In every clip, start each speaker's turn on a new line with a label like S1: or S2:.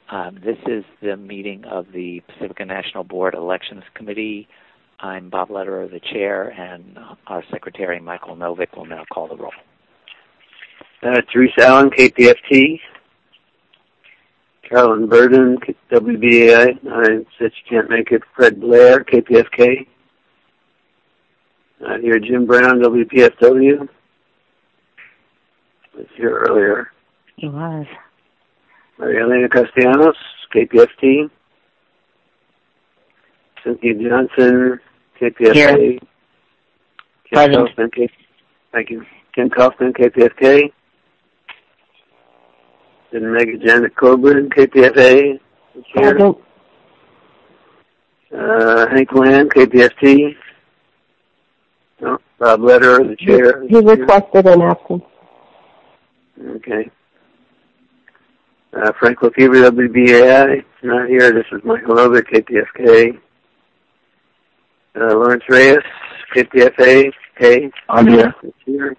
S1: This is the meeting of the Pacifica National Board Elections Committee. I'm Bob Lederer, the chair, and our secretary, Michael Novick, will now call the roll.
S2: Teresa Allen, KPFT. Carolyn Burden, WBAI. I said she can't make it. Fred Blair, KPFK. Here, Jim Brown, WPFW. Was here earlier.
S3: He was.
S2: Maria Elena Castellanos, KPFT. Cynthia Johnson, KPFA.
S3: Here.
S2: Kim Kaufman, thank you. Kim Kaufman, KPFK. Then Megan Janet Coburn, KPFA. Here. Hank Land, KPFT. No, Bob Lederer, the chair.
S4: He requested an absence.
S2: Okay. Frank Lefevre, WBAI, not here. This is Michael Novick, KPFK. Lawrence Reyes, KPFA, K.
S5: I'm here.
S2: Here.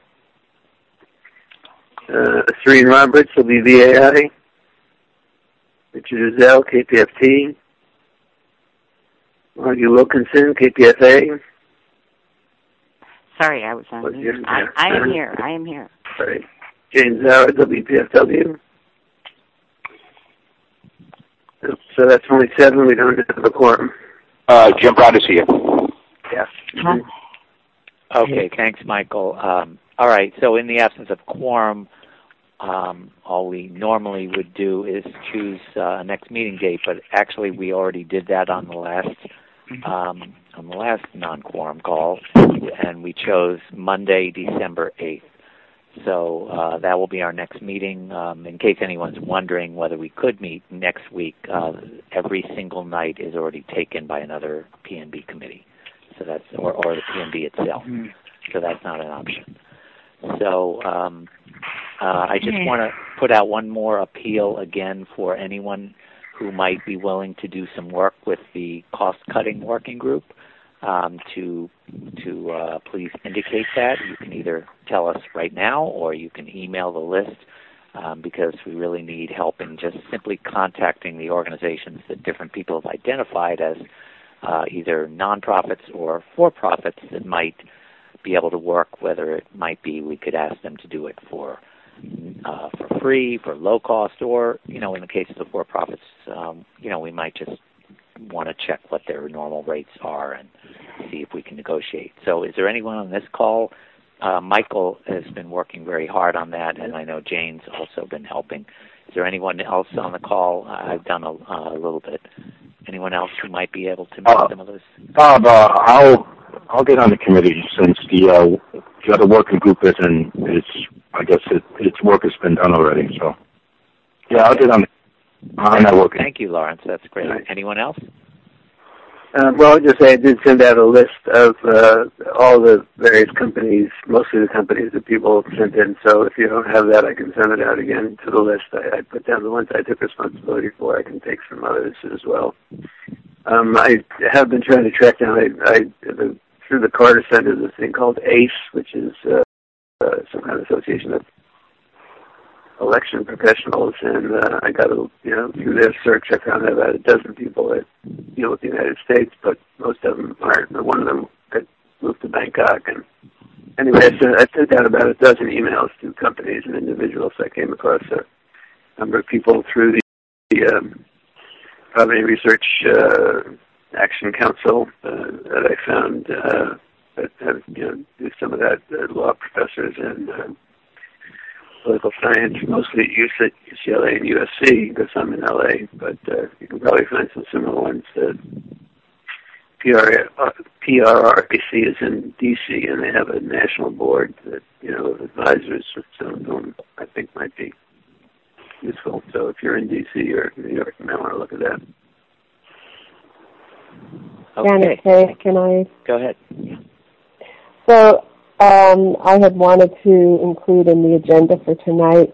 S2: Serene Roberts, WBAI. Richard Uzzell, KPFT. Margie Wilkinson, KPFA.
S3: Sorry, I was on mute. I am here. I am here.
S2: Sorry. Jane Zauer, WPFW. So that's only 7. We don't have a quorum.
S5: Jim Brown is here.
S2: Yes.
S1: Okay, thanks, Michael. All right, so in the absence of quorum, all we normally would do is choose a next meeting date, but actually we already did that on the last non-quorum call, and we chose Monday, December 8th. So that will be our next meeting. In case anyone's wondering whether we could meet next week, every single night is already taken by another PNB committee, so that's or the PNB itself. So that's not an option. So I just want to put out one more appeal again for anyone who might be willing to do some work with the cost-cutting working group. To please indicate that. You can either tell us right now or you can email the list because we really need help in just simply contacting the organizations that different people have identified as either nonprofits or for-profits that might be able to work, whether it might be we could ask them to do it for free, for low cost, or, in the case of the for-profits, we might just want to check what their normal rates are and see if we can negotiate. So is there anyone on this call? Michael has been working very hard on that, and I know Jane's also been helping. Is there anyone else on the call? I've done a little bit. Anyone else who might be able to make some of those?
S5: Bob, I'll get on the committee since the other working group isn't. I guess its work has been done already. So yeah, I'll get on that working.
S1: Thank you, Lawrence. That's great. Right. Anyone else?
S2: Well, I'll just say I did send out a list of all the various companies, mostly the companies that people sent in. So if you don't have that, I can send it out again to the list. I put down the ones I took responsibility for. I can take some others as well. I have been trying to track down, through the Carter Center, this thing called ACE, which is some kind of association of election professionals, and I got through their search, I found out about a dozen people that deal with the United States, but most of them aren't. One of them got moved to Bangkok, and anyway, I sent out about a dozen emails to companies and individuals. I came across a number of people through the Poverty Research Action Council that I found that have do some of that, law professors and political science, mostly at UCLA and USC, because I'm in LA, but you can probably find some similar ones. PRRAC is in DC, and they have a national board that, of advisors, some of whom I think might be useful. So if you're in DC or New York, you might want to look at that.
S1: Okay.
S4: Can I?
S1: Go ahead.
S4: So I had wanted to include in the agenda for tonight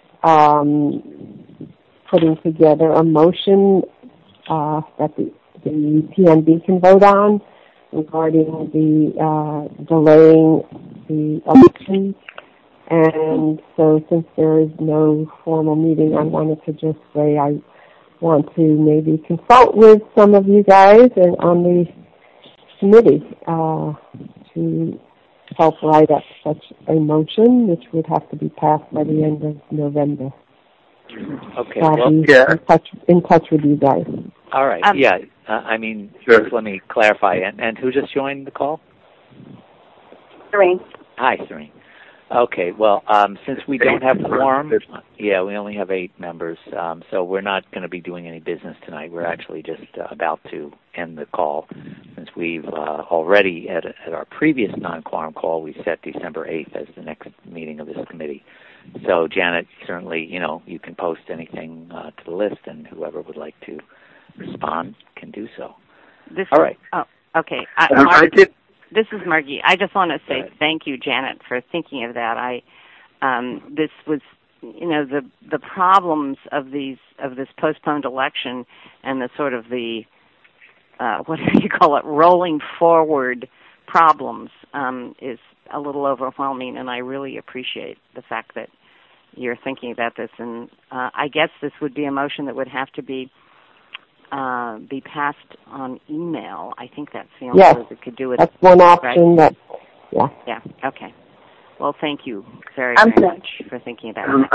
S4: putting together a motion that the PNB can vote on regarding the delaying the election. And so since there is no formal meeting, I wanted to just say I want to maybe consult with some of you guys and on the committee to help write up such a motion, which would have to be passed by the end of November.
S1: Okay.
S4: I'll be in touch with you guys.
S1: All right.
S2: Sure.
S1: Just let me clarify. And who just joined the call?
S6: Serene.
S1: Hi, Serene. Okay. Well, since we don't have quorum, we only have 8 members, so we're not going to be doing any business tonight. We're actually just about to end the call, since we've already, at our previous non-quorum call, we set December 8th as the next meeting of this committee. So, Janet, certainly, you can post anything to the list, and whoever would like to respond can do so. All right.
S3: Oh, okay.
S2: I did.
S3: This is Margie. I just want to say thank you, Janet, for thinking of that. This was, the problems of this postponed election and the sort of the what do you call it, rolling forward problems is a little overwhelming, and I really appreciate the fact that you're thinking about this. And I guess this would be a motion that would have to be passed on email. I think that's the only way we could do it.
S4: That's one option.
S3: Right? Yeah. Okay. Well, thank you very much for thinking about that.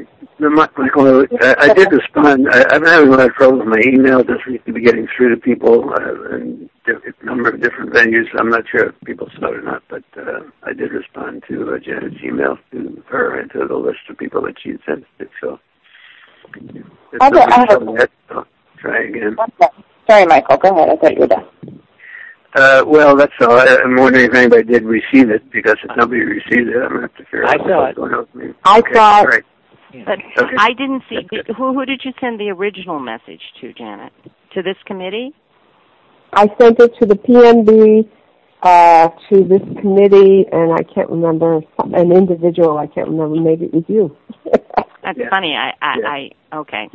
S2: I did respond. I'm having a lot of trouble with my email. It doesn't seem to be getting through to people in a number of different venues. I'm not sure if people saw it or not, but I did respond to Janet's email to her and to the list of people that she had sent it to. So, try again.
S6: Sorry, Michael. Go ahead. I thought you were done.
S2: Well, that's all. I'm wondering if anybody did receive it, because if nobody received it, I'm going to have to figure out what's going on with me.
S4: I saw it.
S2: Right.
S3: But I didn't see. Who did you send the original message to, Janet? To this committee?
S4: I sent it to the PMB, to this committee, and I can't remember, an individual, I can't remember, maybe it was you.
S3: That's funny. Okay.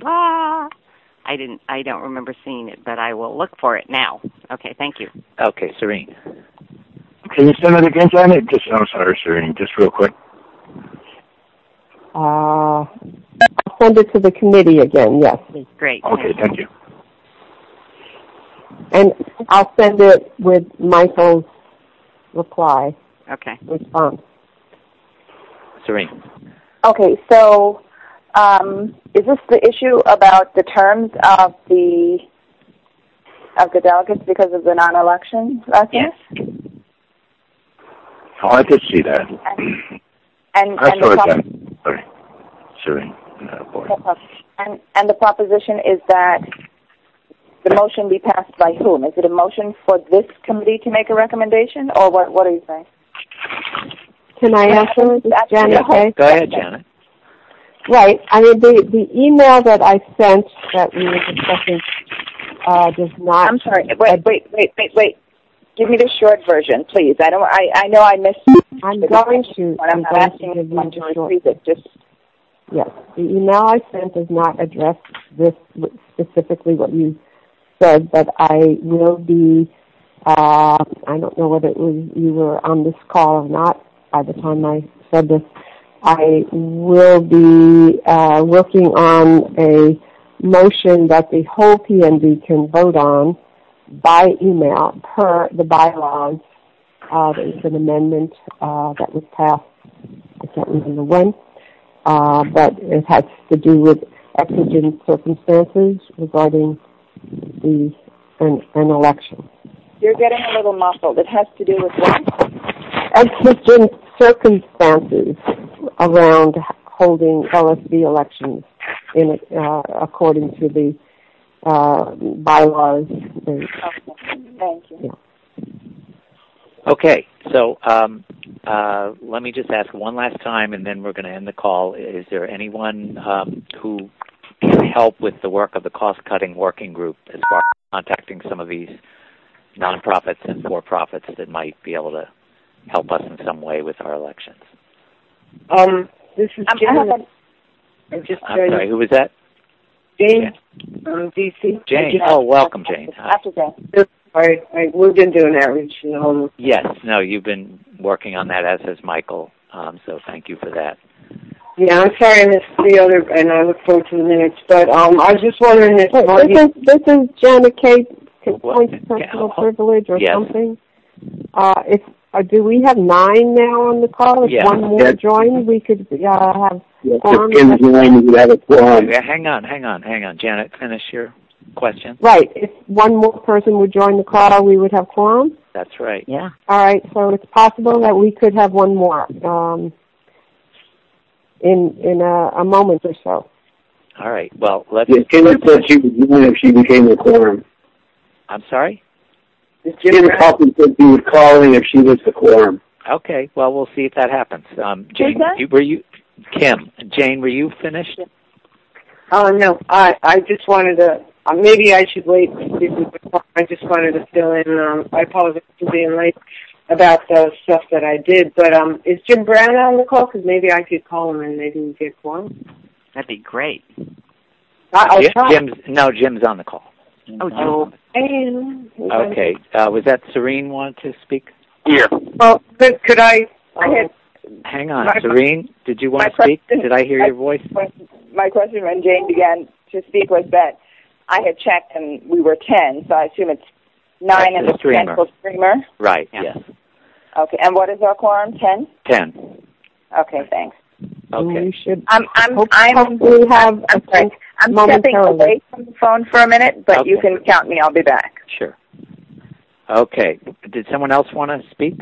S3: I don't remember seeing it, but I will look for it now. Okay, thank you.
S1: Okay, Serene.
S5: Can you send it again, Janet? I'm sorry, Serene, just real quick.
S4: I'll send it to the committee again, yes.
S3: Great.
S5: Okay, thank you.
S4: And I'll send it with Michael's reply.
S3: Okay.
S4: Response.
S1: Serene.
S6: Okay, so is this the issue about the terms of the delegates because of the non-election last year?
S3: Yes.
S5: Oh, I did see that.
S6: And
S5: I saw that. Sorry. Serene.
S6: And the proposition is that the motion be passed by whom? Is it a motion for this committee to make a recommendation, or what are you saying?
S4: Can I answer, Janet?
S1: Yeah. Go ahead, Janet.
S4: Right. I mean, the email that I sent that we were discussing does not.
S6: I'm sorry. Wait. Give me the short version, please. I know I missed.
S4: I'm going to.
S6: I'm not asking you to repeat it. Just.
S4: Yes. The email I sent does not address this specifically what you said, but I will be. I don't know whether you were on this call or not by the time I said this. I will be working on a motion that the whole PMB can vote on by email per the bylaws. There's an amendment that was passed, I can't remember when, but it has to do with exigent circumstances regarding an election.
S6: You're getting a little muffled. It has to do with what?
S4: Exigent circumstances around holding LSB elections according to the bylaws.
S6: Okay. Thank you.
S4: Yeah.
S1: Okay, so let me just ask one last time, and then we're going to end the call. Is there anyone who can help with the work of the cost-cutting working group as far as contacting some of these nonprofits and for-profits that might be able to help us in some way with our elections?
S7: This is Jane.
S1: I'm sorry, who was that?
S7: Jane from D.C.
S1: Jane. Oh, welcome, Jane. Hi.
S6: After Jane.
S7: All right. We've been doing outreach in the home.
S1: Yes. No, you've been working on that, as has Michael, so thank you for that.
S7: Yeah, I'm sorry I missed the other, and I look forward to the minutes. But I was just wondering if
S4: this is Janet Kate points personal privilege or something. Do we have 9 now on the call? If one more joined, we could have quorum.
S1: Hang on. Janet, finish your question.
S4: Right. If one more person would join the call, we would have quorum?
S1: That's right.
S3: Yeah.
S4: All right. So it's possible that we could have one more in a moment or so.
S1: All right. Well, let's...
S2: Janet said she would join if she became a quorum.
S1: I'm sorry?
S2: Jim Kaufman said she would call in if she was the quorum.
S1: Okay. Well, we'll see if that happens. Jane, Jane, were you finished?
S7: Oh, no. I just wanted to... maybe I should wait. I just wanted to fill in. I apologize for being late about the stuff that I did. But is Jim Brown on the call? Because maybe I could call him and maybe we get quorum.
S3: That'd be great.
S1: Jim's on the call.
S3: Oh,
S1: okay. Was that Serene wanted to speak?
S8: Yeah.
S7: Well, could I...
S1: Hang on. Serene, did you want to speak? Did I hear your voice?
S6: My question when Jane began to speak was that I had checked and we were 10, so I assume it's 9 and the
S1: streamer.
S6: Streamer?
S1: Right, yes.
S6: Okay, and what is our quorum, 10?
S1: 10.
S6: Okay, thanks.
S1: Okay.
S4: We should
S6: I'm stepping away from the phone for a minute, but you can count me. I'll be back.
S1: Sure. Okay. Did someone else want to speak?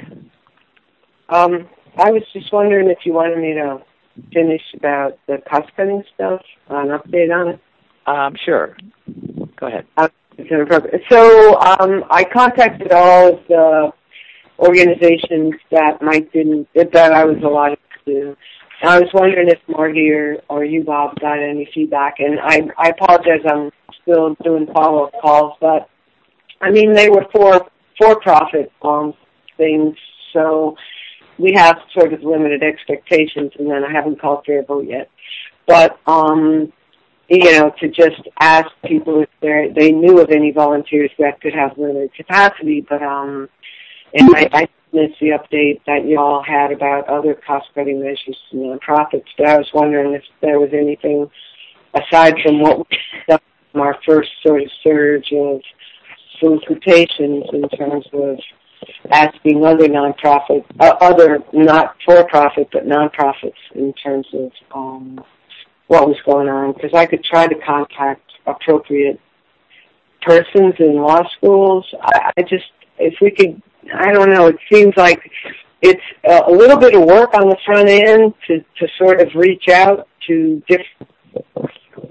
S7: I was just wondering if you wanted me to finish about the cost-cutting stuff, an update on it.
S1: Sure. Go ahead.
S7: So I contacted all of the organizations that I was allotted to. And I was wondering if Margie or you, Bob, got any feedback. And I apologize, I'm still doing follow-up calls, but I mean, they were for-profit things, so we have sort of limited expectations, and then I haven't called Faribault yet. But, to just ask people if they knew of any volunteers that could have limited capacity, but, and I missed the update that you all had about other cost-cutting measures to nonprofits, but I was wondering if there was anything aside from what we done from our first sort of surge of solicitations in terms of asking other nonprofits, other not for-profit but nonprofits in terms of what was going on, because I could try to contact appropriate persons in law schools. If we could, I don't know, it seems like it's a little bit of work on the front end to sort of reach out to different...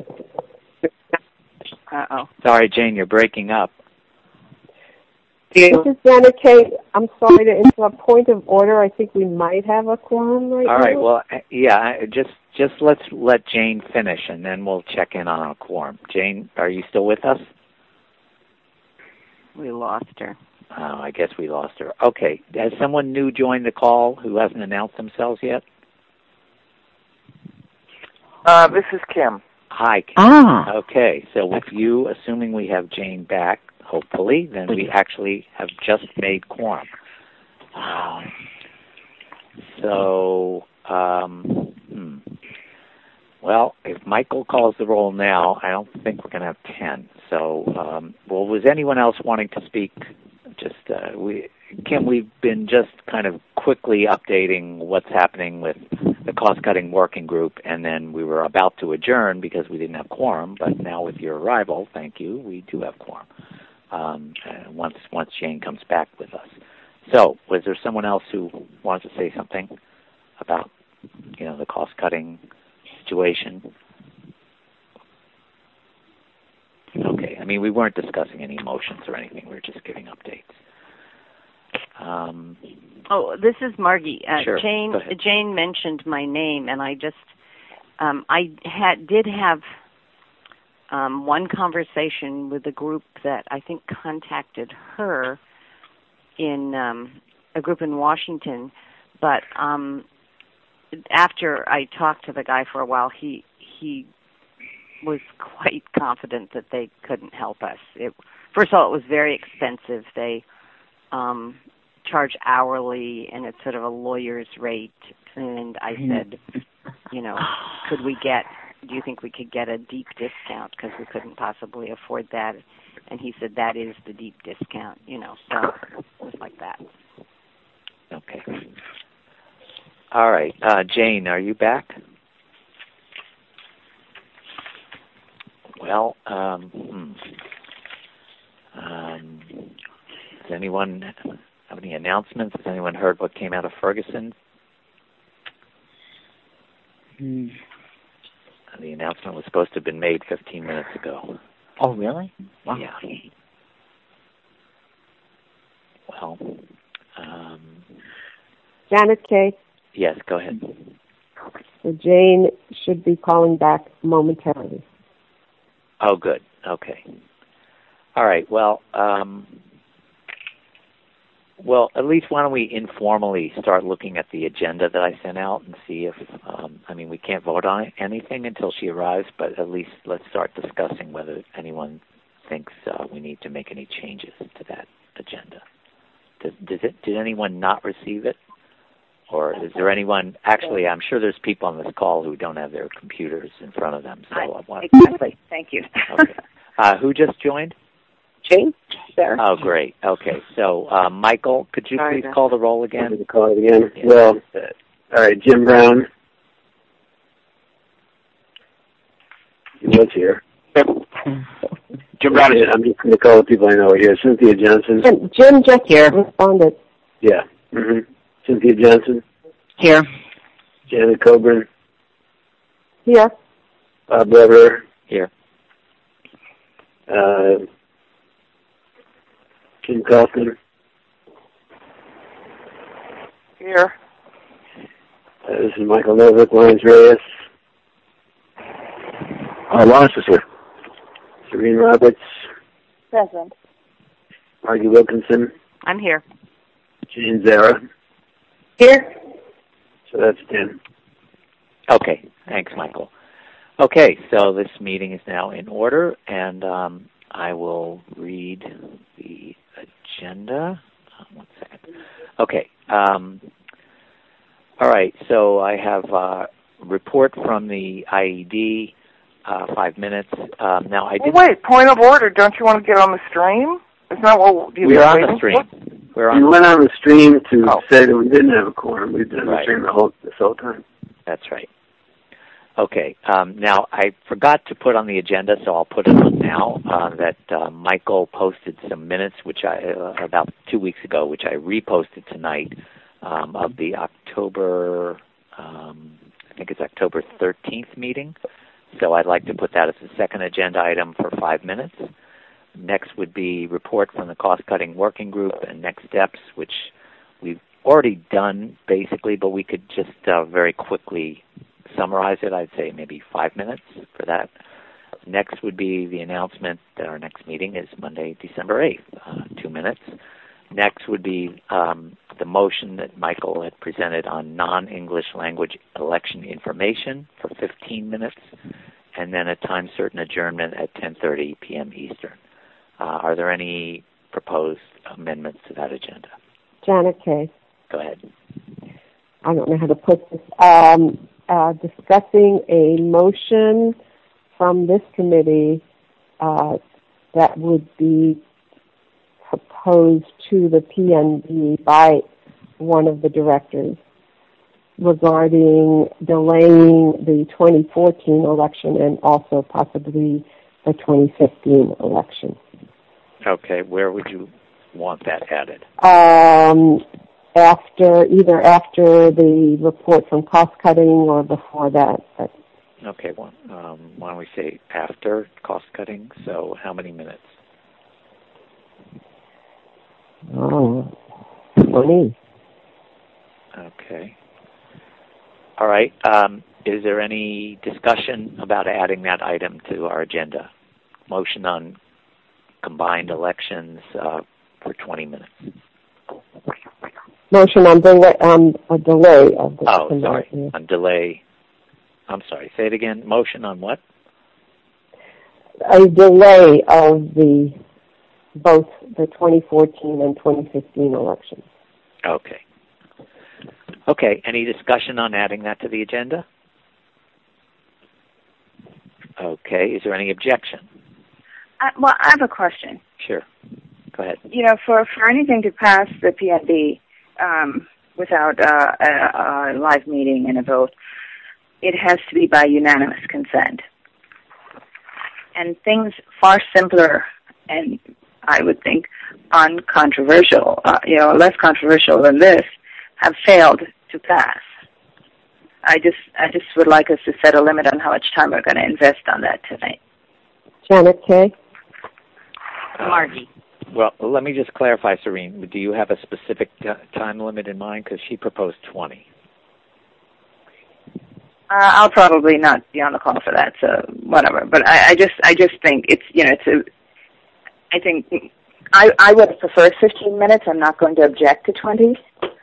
S1: Sorry, Jane, you're breaking up.
S4: This is Janet Kate. I'm sorry to interrupt. Point of order. I think we might have a quorum right now.
S1: All right. Well, yeah. Just let's let Jane finish, and then we'll check in on a quorum. Jane, are you still with us?
S3: We lost her.
S1: Oh, I guess we lost her. Okay. Has someone new joined the call who hasn't announced themselves yet?
S8: This is Kim.
S1: Hi, Kim. Okay. So with you, assuming we have Jane back, hopefully, then we actually have just made quorum. Well, if Michael calls the roll now, I don't think we're going to have 10. So, was anyone else wanting to speak? Kim, we've been just kind of quickly updating what's happening with the cost-cutting working group, and then we were about to adjourn because we didn't have quorum, but now with your arrival, thank you, we do have quorum. Once Jane comes back with us. So, was there someone else who wanted to say something about, the cost-cutting situation? Okay. I mean, we weren't discussing any emotions or anything. We were just giving updates.
S3: This is Margie.
S1: Sure.
S3: Jane mentioned my name, and I just did have one conversation with a group that I think contacted her in a group in Washington, but after I talked to the guy for a while, he was quite confident that they couldn't help us. First of all, it was very expensive. They charge hourly, and it's sort of a lawyer's rate. And I said, do you think we could get a deep discount because we couldn't possibly afford that? And he said that is the deep discount, so it was like that.
S1: Okay. All right. Jane, are you back? Well, does anyone have any announcements? Has anyone heard what came out of Ferguson? The announcement was supposed to have been made 15 minutes ago.
S9: Oh, really? Wow.
S1: Yeah. Well,
S4: Janet K.
S1: Yes, go ahead.
S4: So Jane should be calling back momentarily.
S1: Oh, good. Okay. All right. Well, at least why don't we informally start looking at the agenda that I sent out and see if, we can't vote on anything until she arrives, but at least let's start discussing whether anyone thinks we need to make any changes to that agenda. Did anyone not receive it? Or is there anyone, actually, I'm sure there's people on this call who don't have their computers in front of them. So
S6: Exactly. Thank you.
S1: Okay. Who just joined?
S7: Jane? Sarah?
S1: Oh, great. Okay. So, Michael, could you please call the roll again?
S2: Call it again.
S1: Yeah.
S2: Well, all right, Jim Brown. He was here.
S5: Yep. Jim Brown is here.
S2: I'm just going to call the people I know here. Cynthia Johnson.
S4: Jim just responded.
S2: Yeah. Mm-hmm. Cynthia Johnson.
S9: Here.
S2: Janet Coburn.
S4: Here.
S2: Bob Weber.
S1: Here.
S2: Kim Kaufman.
S8: Here.
S2: This is Michael Novick, Lawrence Reyes.
S5: Lawrence is here.
S2: Serene Roberts.
S6: Present.
S2: Margie Wilkinson.
S3: I'm here.
S2: Jane Zara.
S7: Here.
S2: So that's 10.
S1: Okay. Thanks, Michael. Okay, so this meeting is now in order, and I will read the agenda. 1 second. Okay. All right, so I have a report from the IED, 5 minutes. Now, I did.
S8: Wait, point of order. Don't you want to get on the stream? Isn't that what you've
S1: We're
S8: been
S1: on
S8: waiting
S1: the stream.
S8: for?
S2: We went on the stream to say that we didn't have a quorum. We've been on the stream this whole time.
S1: That's right. Okay. Now, I forgot to put on the agenda, so I'll put it on now, that Michael posted some minutes, which about 2 weeks ago, which I reposted tonight, of the October, I think it's October 13th meeting. So I'd like to put that as the second agenda item for 5 minutes. Next would be report from the cost-cutting working group and next steps, which we've already done, basically, but we could just very quickly summarize it. I'd say maybe 5 minutes for that. Next would be the announcement that our next meeting is Monday, December 8th, 2 minutes. Next would be the motion that Michael had presented on non-English language election information for 15 minutes, and then a time-certain adjournment at 10:30 p.m. Eastern. Are there any proposed amendments to that agenda?
S4: Janet K.
S1: Go ahead.
S4: I don't know how to put this. Discussing a motion from this committee that would be proposed to the PNB by one of the directors regarding delaying the 2014 election and also possibly the 2015 election.
S1: Okay, where would you want that added?
S4: After the report from cost cutting or before that.
S1: Okay, well, why don't we say after cost cutting? So how many minutes?
S4: 20.
S1: Okay. All right. Is there any discussion about adding that item to our agenda? Motion on combined elections for 20 minutes.
S4: Motion on a delay of the.
S1: Oh, sorry. Yeah. On delay. I'm sorry. Say it again. Motion on what?
S4: A delay of both the 2014 and 2015 elections.
S1: Okay. Okay. Any discussion on adding that to the agenda? Okay. Is there any objection?
S6: Well, I have a question.
S1: Sure. Go ahead.
S6: You know, for anything to pass the PNB without a live meeting and a vote, it has to be by unanimous consent. And things far simpler and, I would think, uncontroversial, less controversial than this, have failed to pass. I just would like us to set a limit on how much time we're going to invest on that tonight.
S4: Janet Kay?
S3: Margie.
S1: Well, let me just clarify, Serene. Do you have a specific time limit in mind? Because she proposed 20.
S6: I'll probably not be on the call for that, so whatever. But I just think I think I would prefer 15 minutes. I'm not going to object to 20.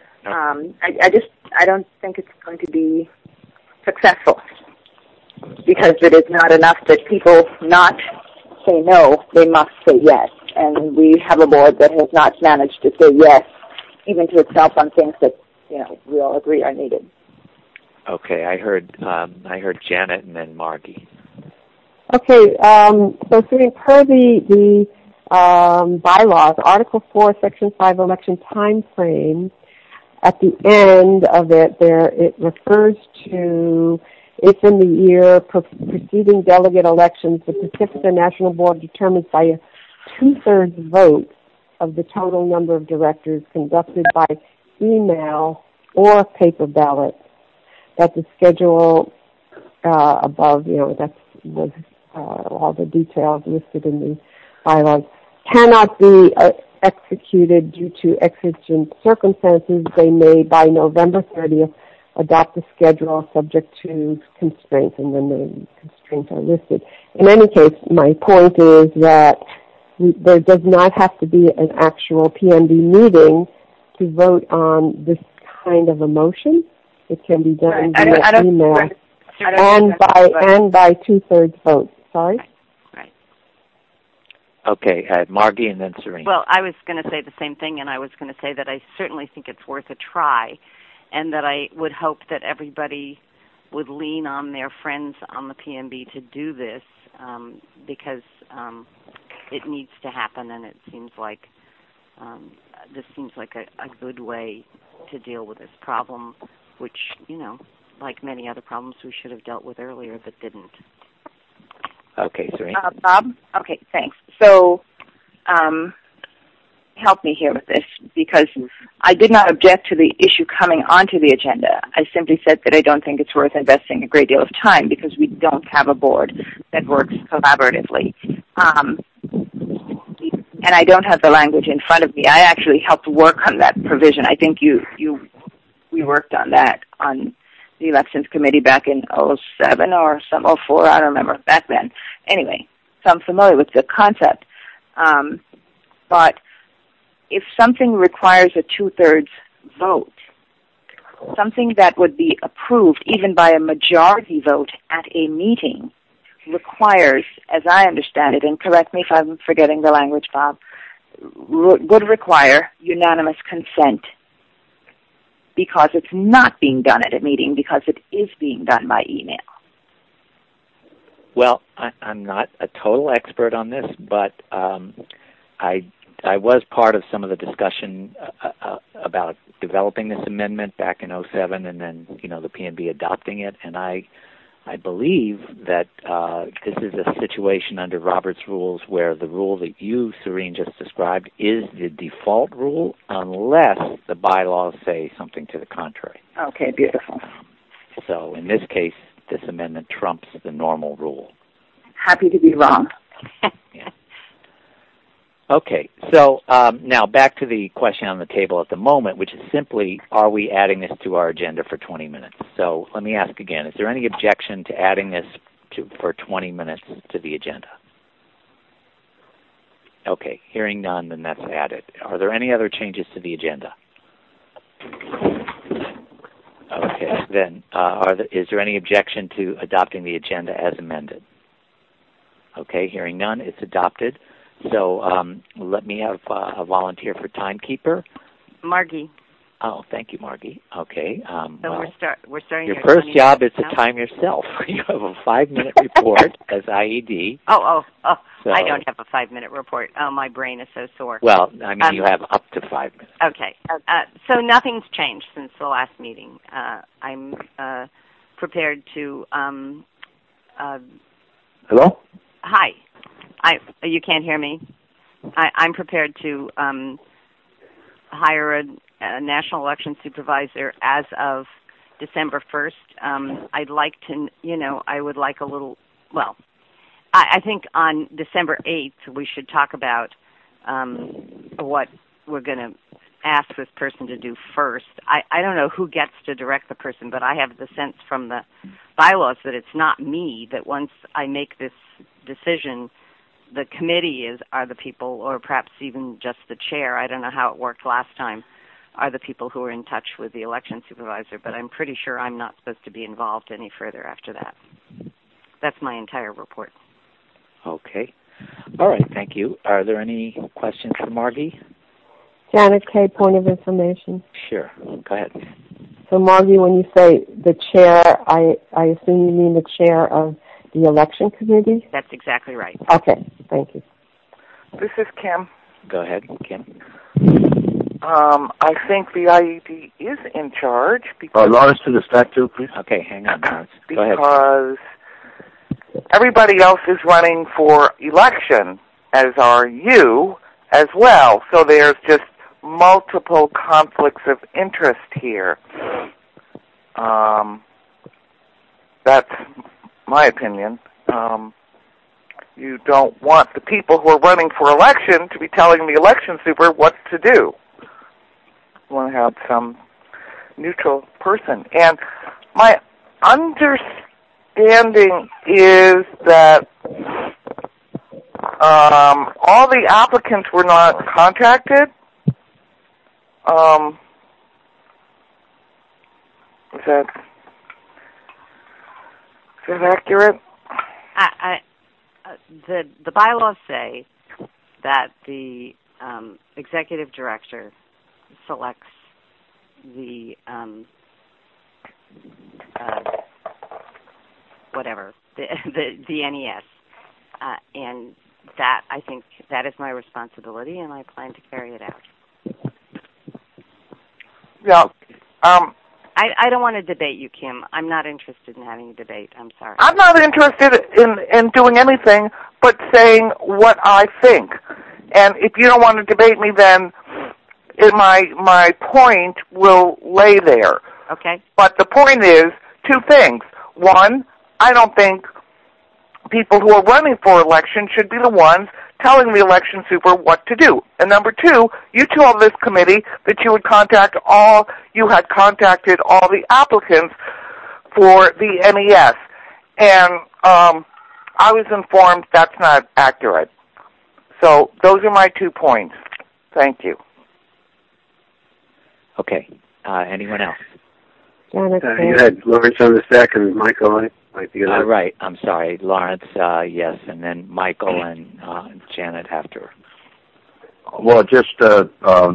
S6: I don't think it's going to be successful because it is not enough that people not say no, they must say yes. And we have a board that has not managed to say yes, even to itself, on things that we all agree are needed.
S1: Okay, I heard Janet and then Margie.
S4: Okay, so per the bylaws, Article 4, Section 5, election time frame, at the end of it, it refers to, if in the year preceding delegate elections, the Pacifica National Board determines by a 2/3 vote of the total number of directors conducted by email or paper ballot, that the schedule above, that was all the details listed in the bylaws, cannot be executed due to exigent circumstances. They may, by November 30th, adopt the schedule subject to constraints, and then the constraints are listed. In any case, my point is that there does not have to be an actual PNB meeting to vote on this kind of a motion. It can be done via email and by 2/3 vote. Sorry?
S3: Right.
S1: Okay, Margie and then Serene.
S3: Well, I was going to say the same thing, and I was going to say that I certainly think it's worth a try, and that I would hope that everybody would lean on their friends on the PNB to do this, because it needs to happen, and it seems like this seems like a good way to deal with this problem, which, like many other problems, we should have dealt with earlier but didn't.
S1: Okay, Serene.
S6: Bob? Okay, thanks. So help me here with this, because I did not object to the issue coming onto the agenda. I simply said that I don't think it's worth investing a great deal of time because we don't have a board that works collaboratively. And I don't have the language in front of me. I actually helped work on that provision. I think we worked on that on the Elections Committee back in 07 or 04, I don't remember, back then. Anyway, so I'm familiar with the concept. But if something requires a 2/3 vote, something that would be approved even by a majority vote at a meeting requires, as I understand it, and correct me if I'm forgetting the language, Bob, would require unanimous consent, because it's not being done at a meeting, because it is being done by email.
S1: Well, I'm not a total expert on this, but I was part of some of the discussion about developing this amendment back in 07, and then the PNB adopting it, and I believe that this is a situation under Robert's rules where the rule that you, Serene, just described is the default rule unless the bylaws say something to the contrary.
S6: Okay, beautiful.
S1: So in this case, this amendment trumps the normal rule.
S6: Happy to be wrong.
S1: Yeah. Okay, so now back to the question on the table at the moment, which is simply, are we adding this to our agenda for 20 minutes? So let me ask again, is there any objection to adding this for 20 minutes to the agenda? Okay, hearing none, then that's added. Are there any other changes to the agenda? Okay, then is there any objection to adopting the agenda as amended? Okay, hearing none, it's adopted. So let me have a volunteer for timekeeper.
S3: Margie.
S1: Oh, thank you, Margie. Okay.
S3: So we're starting.
S1: Your first job is to time yourself. You have a 5-minute report as IED.
S3: Oh!
S1: So,
S3: I don't have a 5-minute report. Oh, my brain is so sore.
S1: Well, I mean, you have up to 5 minutes.
S3: Okay. So nothing's changed since the last meeting. I'm prepared to.
S5: Hello?
S3: Hi. You can't hear me? I'm prepared to hire a national election supervisor as of December 1st. I'd like to, I would like a little, well, I think on December 8th we should talk about what we're going to ask this person to do first. I don't know who gets to direct the person, but I have the sense from the bylaws that it's not me, that once I make this decision, the committee are the people, or perhaps even just the chair, I don't know how it worked last time, are the people who are in touch with the election supervisor, but I'm pretty sure I'm not supposed to be involved any further after that. That's my entire report.
S1: Okay. All right, thank you. Are there any questions for Margie?
S4: Janet K., point of information.
S1: Sure. Go ahead.
S4: So, Margie, when you say the chair, I assume you mean the chair of the election committee?
S3: That's exactly right.
S4: Okay, thank you.
S8: This is Kim.
S1: Go ahead, Kim.
S8: I think the IED is in charge.
S5: Lawrence to the stack too, please.
S1: Okay, hang on, Lawrence. Go ahead.
S8: Because everybody else is running for election, as are you as well. So there's just multiple conflicts of interest here. That's my opinion. You don't want the people who are running for election to be telling the election super what to do. You want to have some neutral person. And my understanding is that all the applicants were not contacted. Is that accurate?
S3: The bylaws say that the executive director selects the the NES, and that, I think, that is my responsibility, and I plan to carry it out.
S8: Yeah.
S3: I don't want to debate you, Kim. I'm not interested in having a debate. I'm sorry.
S8: I'm not interested in doing anything but saying what I think. And if you don't want to debate me, then my point will lay there.
S3: Okay.
S8: But the point is two things. One, I don't think people who are running for election should be the ones telling the election super what to do. And number two, you told this committee that you had contacted all the applicants for the NES. And I was informed that's not accurate. So those are my 2 points. Thank you.
S1: Okay. Anyone else?
S2: You had Lawrence on the stack and Michael.
S1: Right. I'm sorry. Lawrence, yes, and then Michael and Janet after.
S5: Well, just to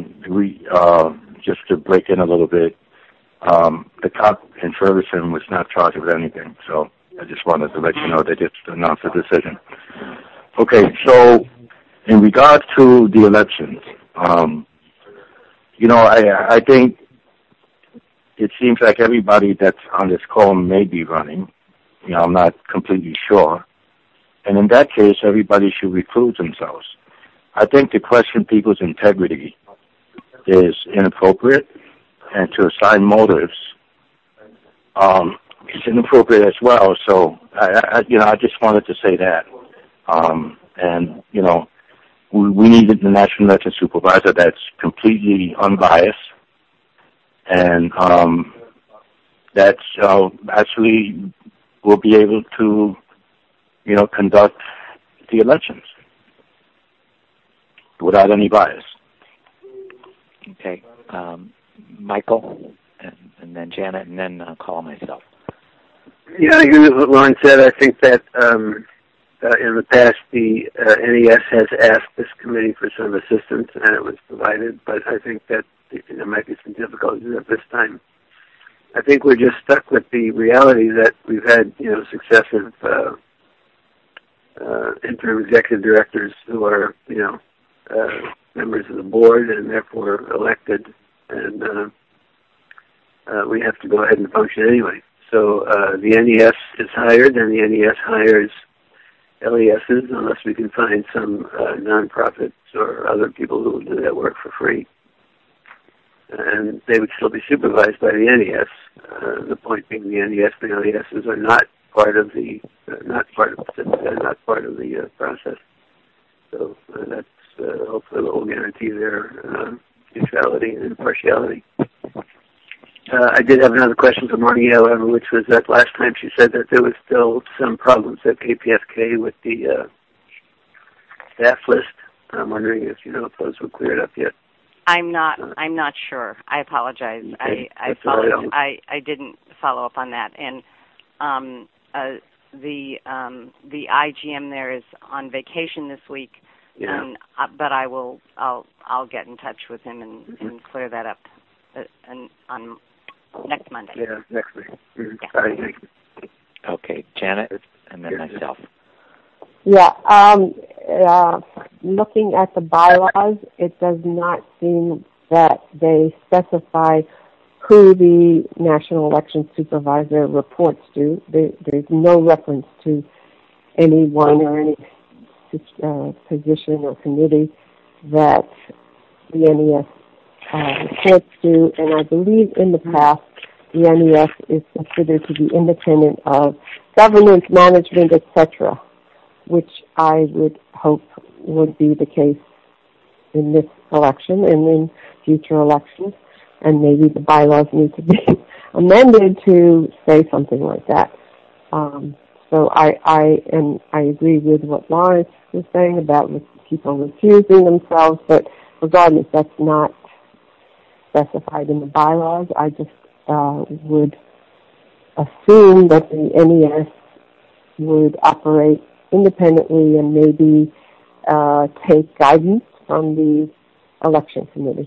S5: break in a little bit, the cop in Ferguson was not charged with anything, so I just wanted to let you know they just announced the decision. Okay, so in regard to the elections, I think it seems like everybody that's on this call may be running. I'm not completely sure. And in that case, everybody should recruit themselves. I think to question people's integrity is inappropriate, and to assign motives is inappropriate as well. So, I just wanted to say that. We need the National Election Supervisor that's completely unbiased, and that's actually will be able to, conduct the elections without any bias.
S1: Okay. Michael, and then Janet, and then I'll call myself.
S2: Yeah, I agree with what Lauren said. I think that in the past, the NES has asked this committee for some assistance, and it was provided, but I think that there might be some difficulties at this time. I think we're just stuck with the reality that we've had, successive interim executive directors who are, members of the board and therefore elected, and we have to go ahead and function anyway. So the NES is hired, and the NES hires LESs unless we can find some nonprofits or other people who will do that work for free. And they would still be supervised by the NES. The point being, the NES and the LESs are not part of the process. So that's hopefully what will guarantee their neutrality and impartiality. I did have another question for Margie, however, which was that last time she said that there was still some problems at KPFK with the staff list. I'm wondering if those were cleared up yet.
S3: I'm not sure. I apologize.
S2: Okay.
S3: I didn't follow up on that. And the IGM there is on vacation this week.
S2: Yeah.
S3: But I'll get in touch with him and clear that up on next Monday.
S2: Yeah, next week. Mm-hmm.
S3: Yeah.
S2: All right, thank you.
S1: Okay, Janet, and then myself.
S4: Yeah, looking at the bylaws, it does not seem that they specify who the National Election Supervisor reports to. There's no reference to anyone or any position or committee that the NES reports to, and I believe in the past the NES is considered to be independent of governance, management, etc., which I would hope would be the case in this election and in future elections, and maybe the bylaws need to be amended to say something like that. So I agree with what Lawrence was saying about people refusing themselves, but regardless, that's not specified in the bylaws. I just would assume that the NES would operate independently and maybe take guidance from the election committee.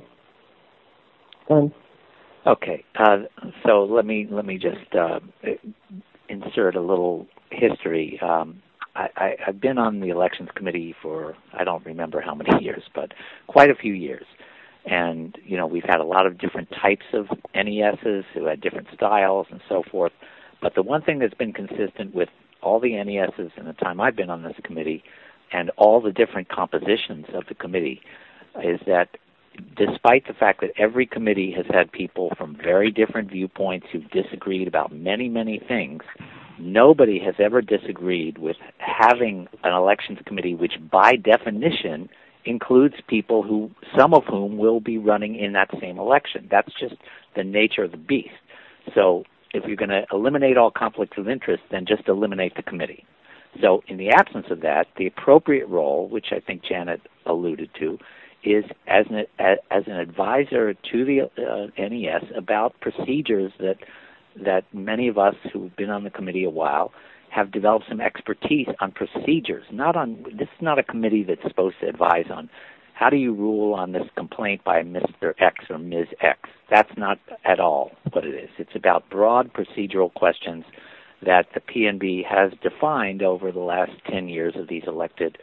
S4: Done.
S1: Okay, so let me just insert a little history. I've been on the elections committee for, I don't remember how many years, but quite a few years. And, we've had a lot of different types of NESs who had different styles and so forth. But the one thing that's been consistent with all the NESs in the time I've been on this committee and all the different compositions of the committee is that despite the fact that every committee has had people from very different viewpoints who've disagreed about many, many things, nobody has ever disagreed with having an elections committee which by definition includes people who, some of whom will be running in that same election. That's just the nature of the beast. So if you're going to eliminate all conflicts of interest, then just eliminate the committee. So in the absence of that, the appropriate role, which I think Janet alluded to, is as an advisor to the NES about procedures that many of us who've been on the committee a while have developed some expertise on procedures. This is not a committee that's supposed to advise on how do you rule on this complaint by Mr. X or Ms. X. That's not at all what it is. It's about broad procedural questions that the PNB has defined over the last 10 years of these elected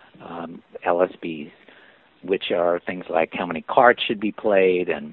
S1: LSBs, which are things like how many cards should be played and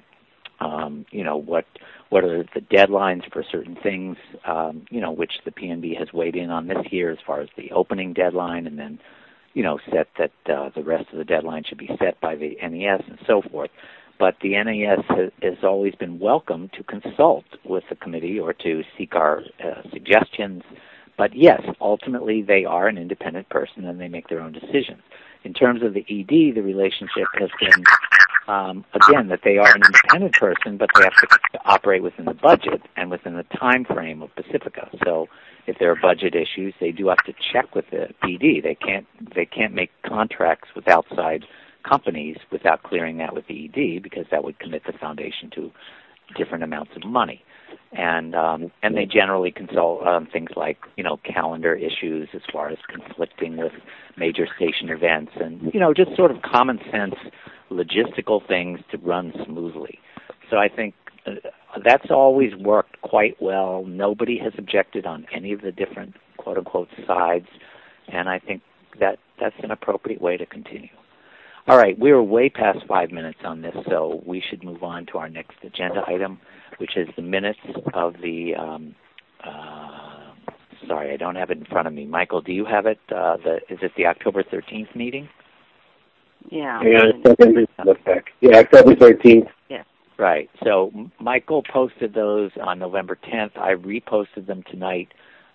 S1: what are the deadlines for certain things, which the PNB has weighed in on this year as far as the opening deadline, and then, set that the rest of the deadline should be set by the NES and so forth. But the NES has always been welcome to consult with the committee or to seek our suggestions. But yes, ultimately they are an independent person and they make their own decisions. In terms of the ED, the relationship has been, again, that they are an independent person, but they have to operate within the budget and within the time frame of Pacifica. So if there are budget issues, they do have to check with the ED. They can't make contracts with outside companies without clearing that with the ED, because that would commit the foundation to different amounts of money. and they generally consult things like calendar issues as far as conflicting with major station events, and just sort of common sense logistical things to run smoothly. So I think that's always worked quite well. Nobody has objected on any of the different quote-unquote sides, and I think that's an appropriate way to continue. All right, we are way past 5 minutes on this, so we should move on to our next agenda item, which is the minutes of the, sorry, I don't have it in front of me. Michael, do you have it? Is it the October 13th meeting?
S3: Yeah.
S2: Look back. Yeah, October 13th.
S3: Yeah.
S1: Right. So Michael posted those on November 10th. I reposted them tonight.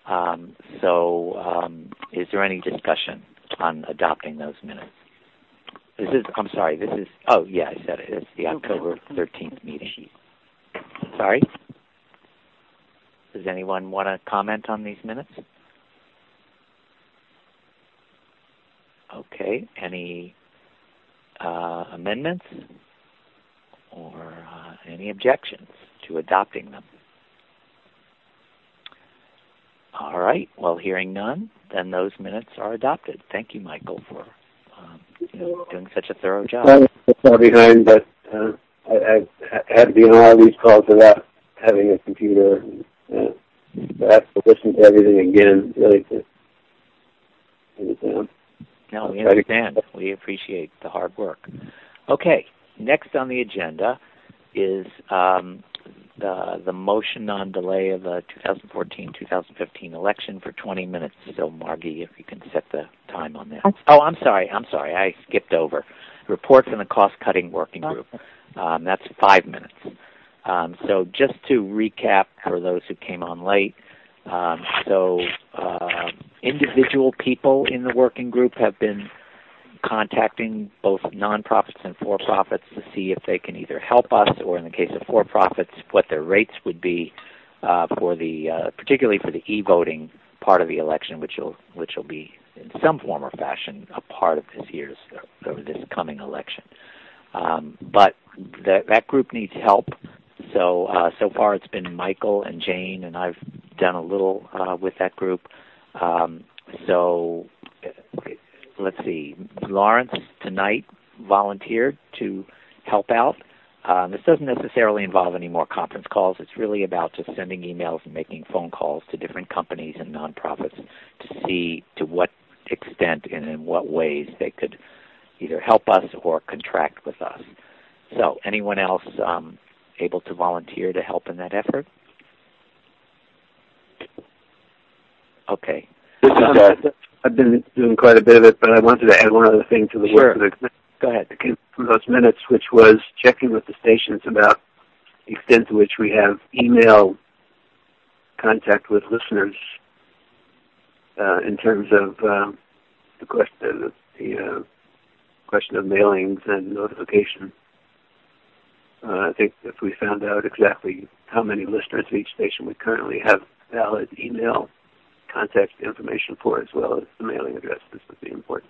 S1: Is there any discussion on adopting those minutes? Oh, yeah, I said it. It's the October 13th meeting. Sorry? Does anyone want to comment on these minutes? Okay. Any amendments or any objections to adopting them? All right. Well, hearing none, then those minutes are adopted. Thank you, Michael, for doing such a thorough job.
S2: I'm far behind, but I had to be on all these calls without having a computer. I have to listen to everything again, really, to get it down.
S1: No, we understand. We appreciate the hard work. Okay, next on the agenda is the motion on delay of the 2014-2015 election for 20 minutes. So, Margie, if you can set the time on that. Oh, I'm sorry. I skipped over. Report from the cost-cutting working group. That's 5 minutes. So just to recap for those who came on late, individual people in the working group have been contacting both nonprofits and for-profits to see if they can either help us, or in the case of for-profits, what their rates would be for the, particularly for the e-voting part of the election, which will be in some form or fashion a part of this coming election. But that group needs help. So far it's been Michael and Jane, and I've done a little with that group. Let's see. Lawrence tonight volunteered to help out. This doesn't necessarily involve any more conference calls. It's really about just sending emails and making phone calls to different companies and nonprofits to see to what extent and in what ways they could either help us or contract with us. So anyone else able to volunteer to help in that effort? Okay.
S2: I've been doing quite a bit of it, but I wanted to add one other thing to the work that
S1: Go ahead.
S2: came from those minutes, which was checking with the stations about the extent to which we have email contact with listeners in terms of the question of mailings and notification. I think if we found out exactly how many listeners of each station we currently have valid email contact information for, as well as the mailing address, this would be important.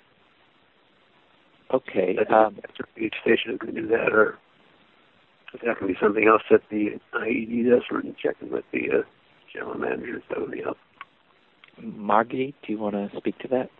S1: Okay.
S2: Each station can do that, or if that can be something else that the IED does, or checking with the general managers, that would be helpful.
S1: Margie, do you want to speak to that?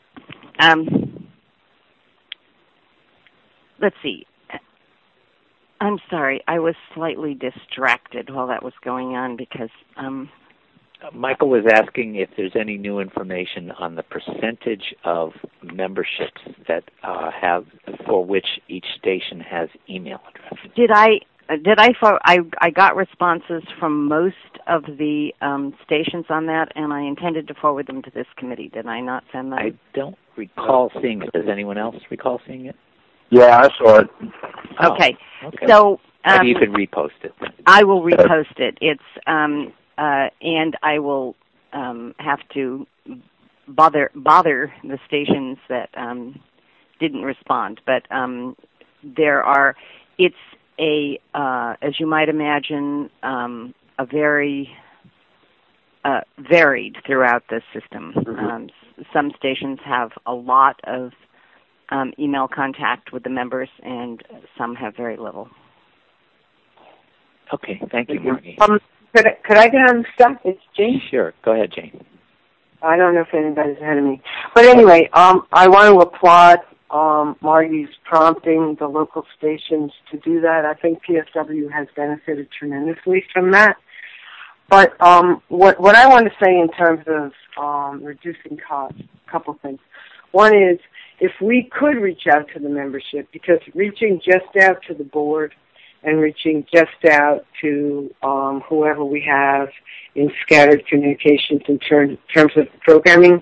S3: Let's see. I'm sorry, I was slightly distracted while that was going on because...
S1: Michael was asking if there's any new information on the percentage of memberships that for which each station has email addresses. I got responses from most of the stations on that, and I intended to forward them to this committee. Did I not send them? I don't recall seeing it. Does anyone else recall seeing it?
S5: Yeah, I saw it.
S3: Okay. So
S1: maybe you can repost it.
S3: I will repost it. It's and I will have to bother the stations that didn't respond. But there are. It's as you might imagine, a very varied throughout the system.
S2: Mm-hmm.
S3: Some stations have a lot of email contact with the members, and some have very little.
S1: Okay, thank you, Margie.
S7: Could I get on the stuff? It's Jane.
S1: Sure. Go ahead, Jane.
S7: I don't know if anybody's ahead of me. But anyway, I want to applaud Margie's prompting the local stations to do that. I think PSW has benefited tremendously from that. But what I want to say in terms of reducing costs, a couple things. One is, if we could reach out to the membership, because reaching just out to the board and reaching just out to whoever we have in scattered communications in terms of programming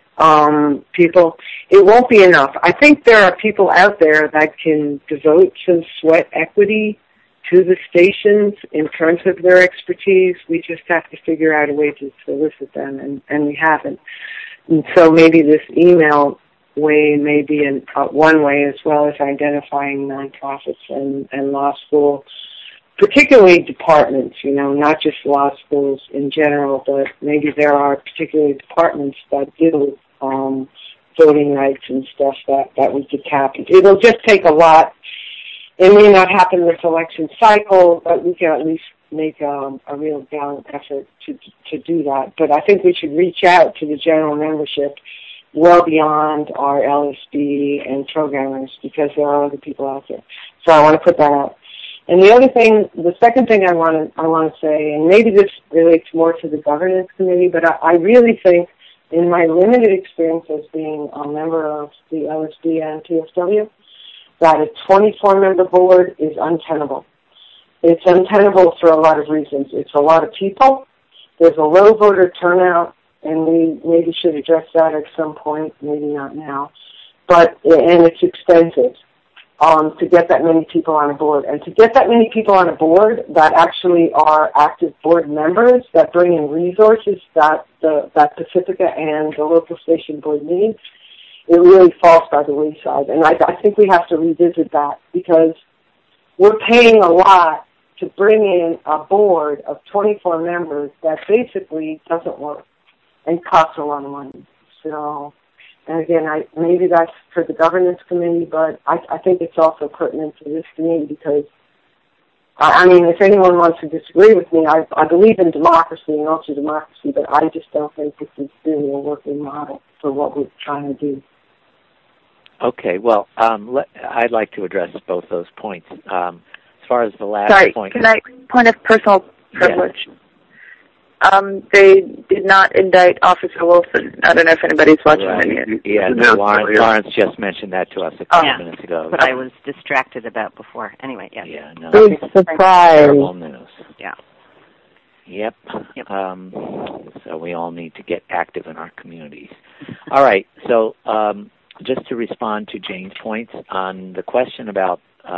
S7: people, it won't be enough. I think there are people out there that can devote some sweat equity to the stations in terms of their expertise. We just have to figure out a way to solicit them, and we haven't. And so maybe this email way may be one way, as well as identifying nonprofits and law school, particularly departments, not just law schools in general, but maybe there are particular departments that do voting rights and stuff that we could tap into. It'll just take a lot. It may not happen this election cycle, but we can at least make a real gallant effort to do that. But I think we should reach out to the general membership well beyond our LSB and programmers, because there are other people out there. So I want to put that out. And the second thing I want to say, and maybe this relates more to the governance committee, but I really think, in my limited experience as being a member of the LSB and PSW, that a 24-member board is untenable. It's untenable for a lot of reasons. It's a lot of people. There's a low voter turnout, and we maybe should address that at some point, maybe not now. And it's expensive to get that many people on a board. And to get that many people on a board that actually are active board members, that bring in resources that Pacifica and the local station board needs, it really falls by the wayside. And I think we have to revisit that, because we're paying a lot to bring in a board of 24 members that basically doesn't work and costs a lot of money. So, and again, maybe that's for the governance committee, but I think it's also pertinent to this committee, because, I mean, if anyone wants to disagree with me, I believe in democracy and also democracy, but I just don't think this is really a working model for what we're trying to do.
S1: Okay, well, I'd like to address both those points. As far as the last point...
S6: Can I point of personal privilege? Yes. They did not indict Officer Wilson. I don't know if anybody's watching it yet.
S1: Yeah, no, Lawrence just mentioned that to us a couple minutes ago.
S3: But I was distracted about before. Anyway, yes.
S1: Yeah, no.
S4: Big surprise.
S1: Terrible news.
S3: Yeah.
S1: Yep. So we all need to get active in our communities. All right, so just to respond to Jane's points on the question about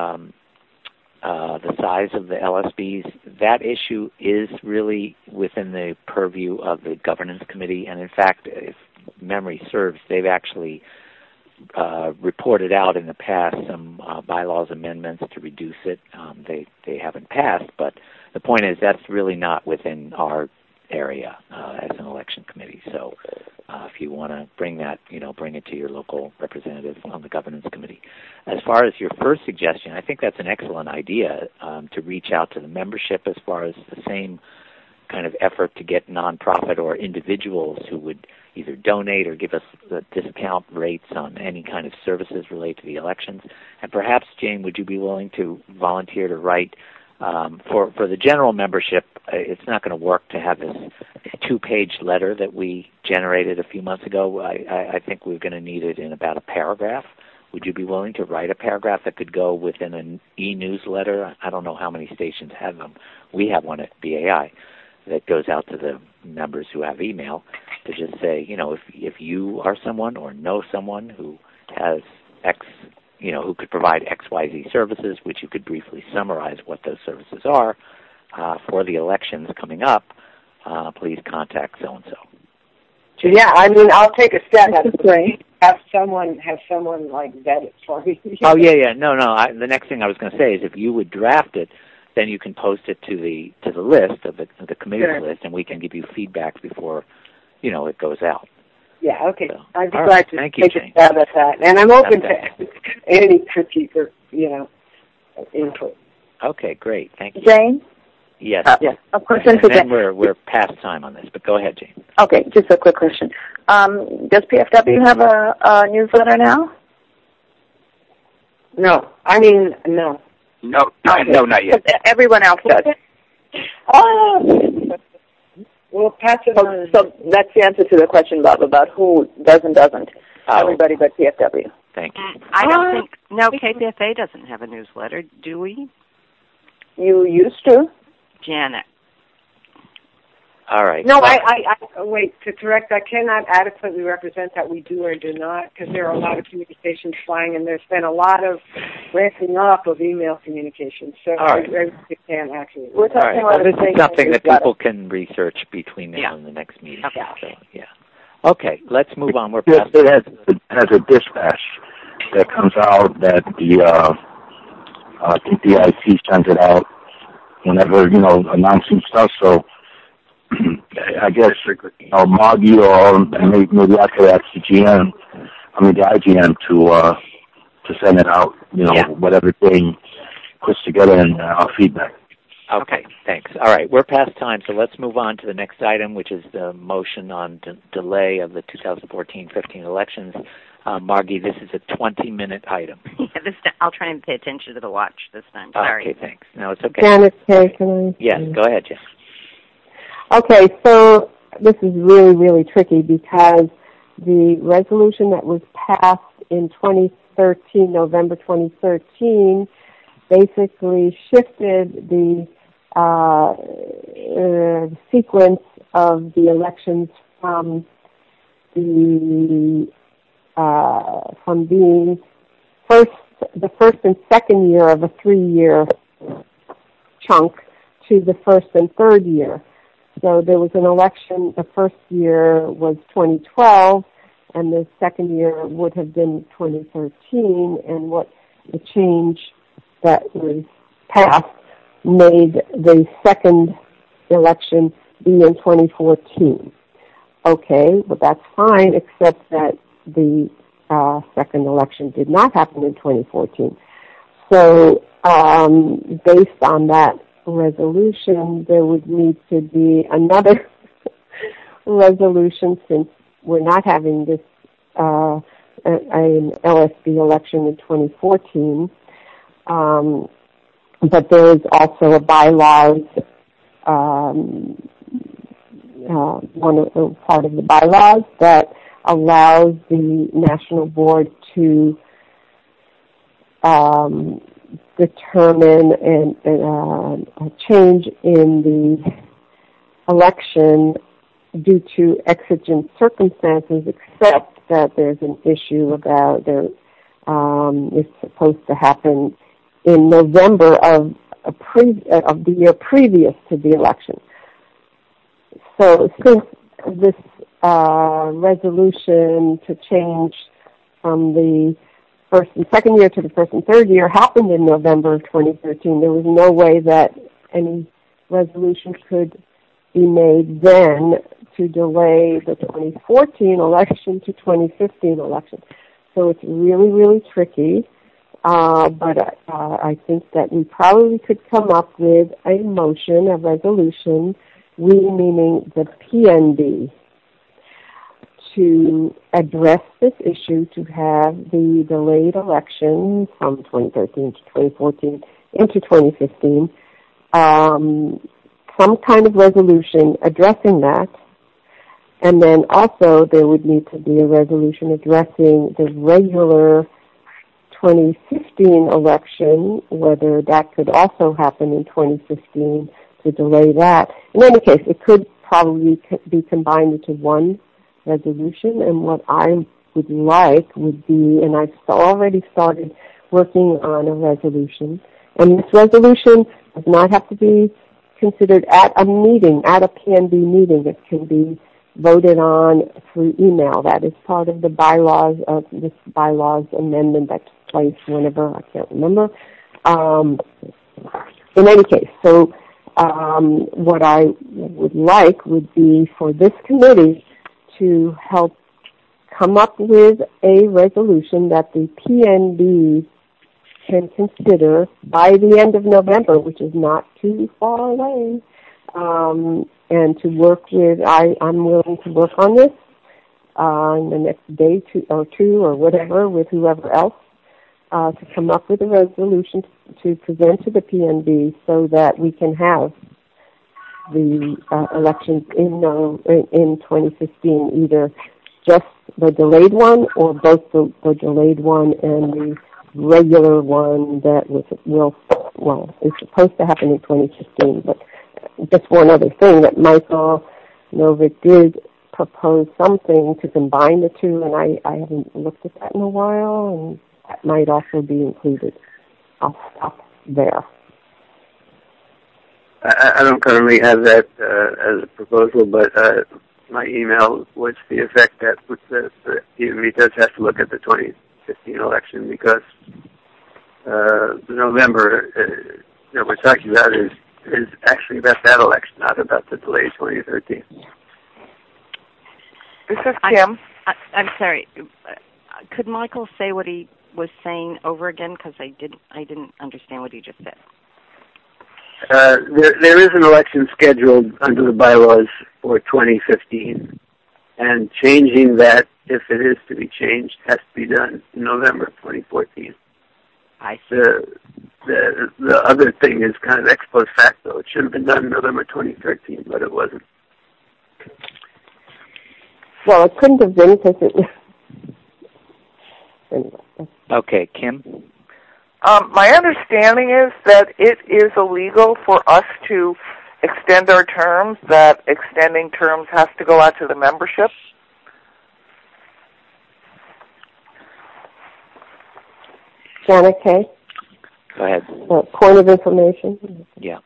S1: the size of the LSBs, that issue is really within the purview of the governance committee, and in fact, if memory serves, they've actually reported out in the past some bylaws amendments to reduce it. They haven't passed, but the point is that's really not within our area as an election committee. So if you want to bring that, bring it to your local representative on the governance committee. As far as your first suggestion, I think that's an excellent idea to reach out to the membership as far as the same kind of effort to get nonprofit or individuals who would either donate or give us the discount rates on any kind of services related to the elections. And perhaps, Jane, would you be willing to volunteer to write for the general membership? It's not going to work to have this 2-page letter that we generated a few months ago. I think we're going to need it in about a paragraph. Would you be willing to write a paragraph that could go within an e-newsletter? I don't know how many stations have them. We have one at BAI that goes out to the members who have email to just say, if you are someone or know someone who has X, who could provide XYZ services, which you could briefly summarize what those services are for the elections coming up, please contact so-and-so.
S7: Yeah, I mean, I'll take a step. That's great. Have someone like vet it for me.
S1: Oh, yeah. No. The next thing I was going to say is if you would draft it, then you can post it to the list of the committee's list, and we can give you feedback before, it goes out.
S7: Yeah, okay.
S1: So,
S7: I'd be glad to take a stab at that. And I'm open to any critique or, input.
S1: Okay, great. Thank you.
S6: Jane?
S1: Yes.
S6: Yes. A question
S1: and then we're past time on this, but go ahead, Jane.
S6: Okay, just a quick question. Does PFW have a newsletter now?
S7: No. I mean, no.
S10: No, not yet.
S6: Everyone else does.
S7: We'll pass it on.
S6: So that's the answer to the question, Bob, about who does and doesn't. Everybody but PFW.
S1: Thank you.
S3: I don't think, no, KPFA doesn't have a newsletter, do we?
S6: You used to.
S3: Janet.
S1: All right.
S7: No, I wait, to correct, I cannot adequately represent that we do or do not, because there are a lot of communications flying, and there's been a lot of ramping up of email communications, so I can't actually.
S6: We're talking
S1: about this is something that people can research between now and the next meeting.
S3: Okay.
S1: So, okay, let's move on. We're past
S5: it has a dispatch that comes out that I think the IT sends it out whenever, announcing stuff, so I guess, Margie or maybe I could ask the IGM to send it out, whatever thing puts together in our feedback.
S1: Okay, thanks. All right, we're past time, so let's move on to the next item, which is the motion on delay of the 2014-15 elections. Margie, this is a 20-minute item.
S3: I'll try and pay attention to the watch this time. Sorry.
S1: Okay, thanks. No, it's okay.
S4: Janet, can I?
S1: Yes, go ahead, Jen.
S4: Okay, so this is really, really tricky because the resolution that was passed in 2013, November 2013, basically shifted the sequence of the elections from being the first and second year of a 3-year chunk to the first and third year. So there was an election, the first year was 2012, and the second year would have been 2013, and what the change that was passed made the second election be in 2014. Okay, but that's fine, except that the second election did not happen in 2014. So based on that resolution, there would need to be another resolution since we're not having this an LSB election in 2014. But there is also a bylaws, part of the bylaws that allows the National Board to determine a change in the election due to exigent circumstances, except that there's an issue about it's supposed to happen in November of the year previous to the election. So since this resolution to change from the first and second year to the first and third year happened in November of 2013, there was no way that any resolution could be made then to delay the 2014 election to 2015 election. So it's really, really tricky. But I think that we probably could come up with a motion, a resolution, we meaning the PNB, to address this issue, to have the delayed election from 2013 to 2014 into 2015, some kind of resolution addressing that. And then also there would need to be a resolution addressing the regular 2015 election, whether that could also happen in 2015 to delay that. In any case, it could probably be combined into one resolution, and what I would like would be, and I've already started working on a resolution, and this resolution does not have to be considered at a meeting, at a PNB meeting. It can be voted on through email. That is part of the bylaws of this bylaws amendment that took place whenever, I can't remember. In any case, so what I would like would be for this committee to help come up with a resolution that the PNB can consider by the end of November, which is not too far away, and to work with, I'm willing to work on this in the next day or two or whatever with whoever else to come up with a resolution to present to the PNB so that we can have the elections in 2015, either just the delayed one or both the delayed one and the regular one that is supposed to happen in 2015. But just one other thing, that Michael Novick did propose something to combine the two, and I haven't looked at that in a while, and that might also be included. I'll stop there.
S2: I don't currently have that as a proposal, but my email was the effect that the PNB does have to look at the 2015 election, because the November that we're talking about is actually about that election, not about the delayed 2013.
S8: This is Kim.
S3: I'm sorry. Could Michael say what he was saying over again? Because I didn't understand what he just said.
S2: There is an election scheduled under the bylaws for 2015, and changing that, if it is to be changed, has to be done in November 2014.
S3: I see.
S2: The other thing is kind of ex post facto. It should have been done in November 2013, but it wasn't.
S4: Well, it couldn't have been because it... Anyway.
S1: Okay, Kim?
S8: My understanding is that it is illegal for us to extend our terms, that extending terms has to go out to the membership.
S4: Janet Kay?
S1: Go ahead.
S4: Point of information?
S1: Yeah.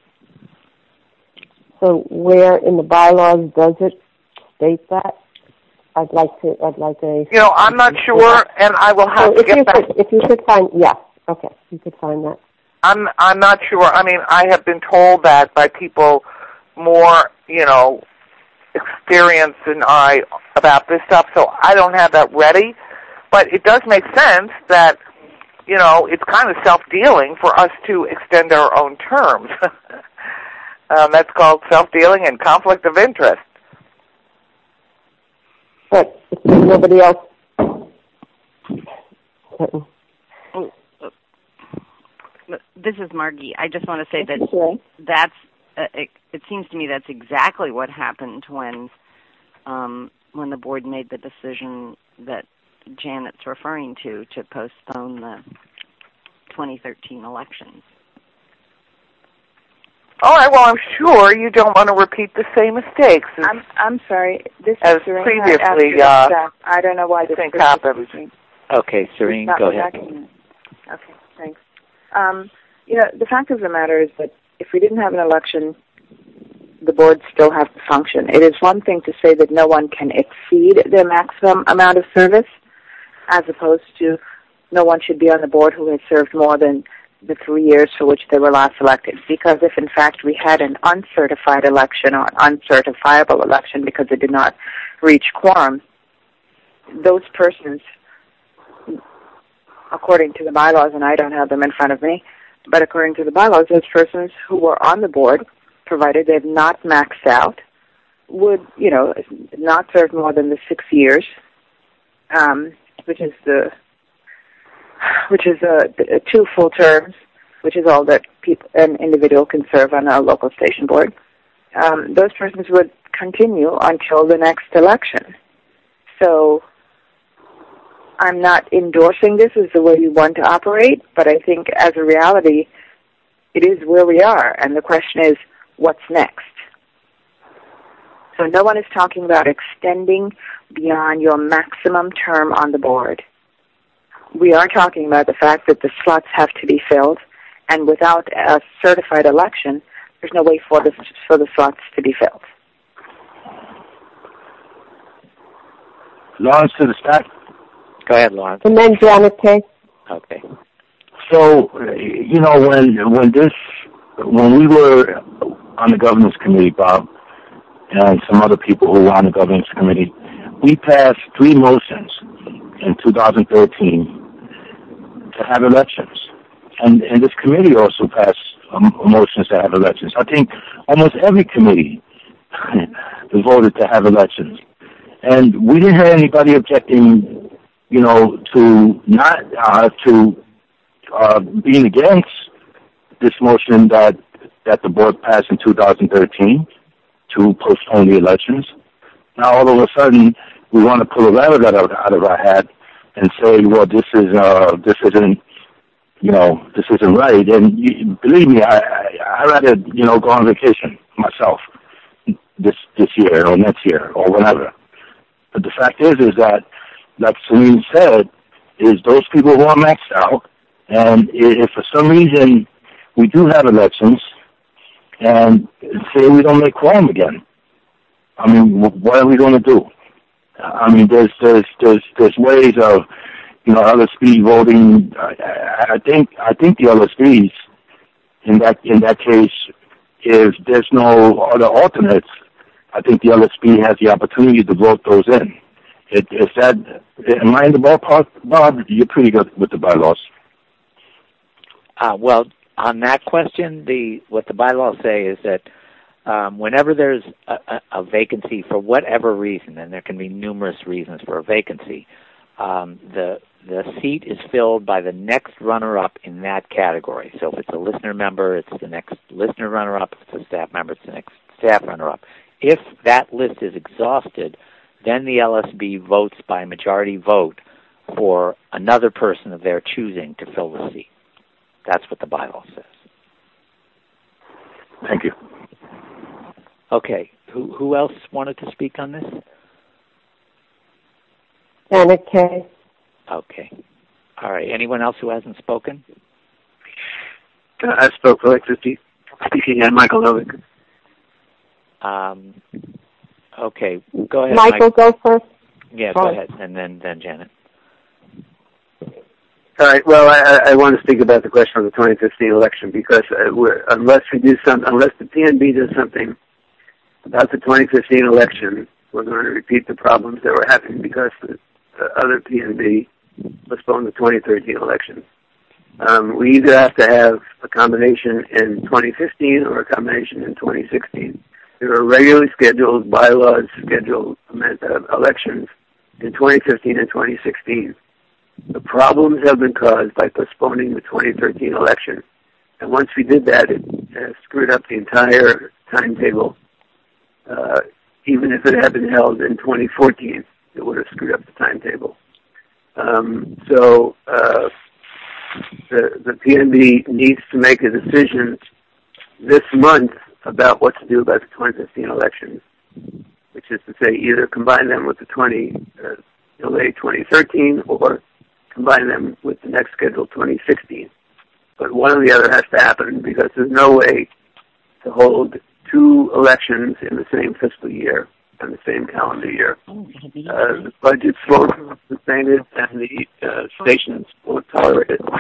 S4: So where in the bylaws does it state that? I'd like a...
S8: You know, I'm not sure, and I will have to get back...
S4: If you could find... Yeah, okay, you could find that.
S8: I'm not sure. I mean, I have been told that by people more, experienced than I about this stuff, so I don't have that ready. But it does make sense that, it's kind of self-dealing for us to extend our own terms. That's called self-dealing and conflict of interest.
S4: But if there's nobody else...
S3: This is Margie. I just want to say that's it seems to me that's exactly what happened when the board made the decision that Janet's referring to postpone the 2013 elections.
S8: All right. Well, I'm sure you don't want to repeat the same mistakes.
S6: I'm sorry. This
S8: as
S6: is Serene
S8: previously.
S6: I don't know why this
S8: thing happened.
S1: Okay, Serene, go ahead.
S6: Okay, thanks. The fact of the matter is that if we didn't have an election, the board still has to function. It is one thing to say that no one can exceed their maximum amount of service, as opposed to no one should be on the board who has served more than the 3 years for which they were last elected. Because if, in fact, we had an uncertified election or an uncertifiable election because it did not reach quorum, those persons, according to the bylaws, and I don't have them in front of me, but according to the bylaws, those persons who were on the board, provided they've not maxed out, would, not serve more than the 6 years, which is 2 full terms, which is all that an individual can serve on a local station board. Those persons would continue until the next election. So I'm not endorsing this as the way we want to operate, but I think as a reality, it is where we are, and the question is, what's next? So no one is talking about extending beyond your maximum term on the board. We are talking about the fact that the slots have to be filled, and without a certified election, there's no way for the slots to be filled.
S5: Lawrence to the staff.
S1: Go ahead, Lawrence.
S4: And then Janet Kay.
S1: Okay.
S5: So, when we were on the governance committee, Bob, and some other people who were on the governance committee, we passed 3 motions in 2013 to have elections. And this committee also passed motions to have elections. I think almost every committee voted to have elections. And we didn't have anybody objecting, to not, being against this motion that the board passed in 2013 to postpone the elections. Now all of a sudden we want to pull a rabbit out of our hat and say, well, this isn't right. And believe me, I rather go on vacation myself this year or next year or whenever. But the fact is that, like Celine said, is those people who are maxed out, and if for some reason we do have elections and say we don't make quorum again, I mean, what are we going to do? I mean, there's ways of, LSP voting. I think the LSPs in that case, if there's no other alternates, I think the LSP has the opportunity to vote those in. Am I in the ballpark, Bob? You're pretty good with the bylaws.
S1: Well, on that question, what the bylaws say is that whenever there's a vacancy for whatever reason, and there can be numerous reasons for a vacancy, the seat is filled by the next runner-up in that category. So if it's a listener member, it's the next listener runner-up. If it's a staff member, it's the next staff runner-up. If that list is exhausted, then the LSB votes by majority vote for another person of their choosing to fill the seat. That's what the bylaw says.
S5: Thank you.
S1: Okay. Who else wanted to speak on this?
S4: Janet Kay.
S1: Okay. All right. Anyone else who hasn't spoken?
S2: I spoke for like 50. Speaking and Michael Novick.
S1: Okay. Go ahead,
S4: Michael, go first.
S1: Yeah, go ahead, and then Janet.
S2: All right. Well, I want to speak about the question of the 2015 election because unless the PNB does something about the 2015 election, we're going to repeat the problems that were happening because the other PNB postponed the 2013 election. We either have to have a combination in 2015 or a combination in 2016. There are regularly scheduled bylaws scheduled elections in 2015 and 2016. The problems have been caused by postponing the 2013 election. And once we did that, it screwed up the entire timetable. Even if it had been held in 2014, it would have screwed up the timetable. So the PNB needs to make a decision this month about what to do about the 2015 elections, which is to say either combine them with the delayed 2013 or combine them with the next scheduled 2016. But one or the other has to happen because there's no way to hold two elections in the same fiscal year and the same calendar year. The budgets won't sustain it and the stations won't tolerate it.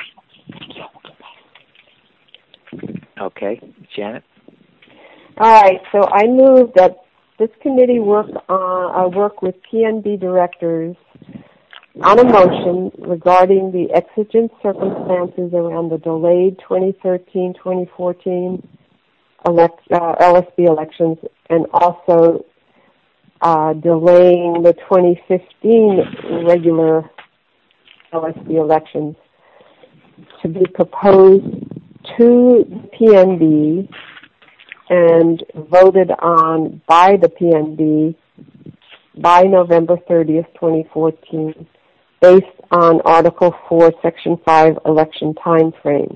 S1: Okay. Janet?
S4: All right, so I move that this committee work with PNB directors on a motion regarding the exigent circumstances around the delayed 2013-2014 LSB elections and also delaying the 2015 regular LSB elections to be proposed to PNB and voted on by the PNB by November 30th, 2014, based on Article 4, Section 5 election time frame.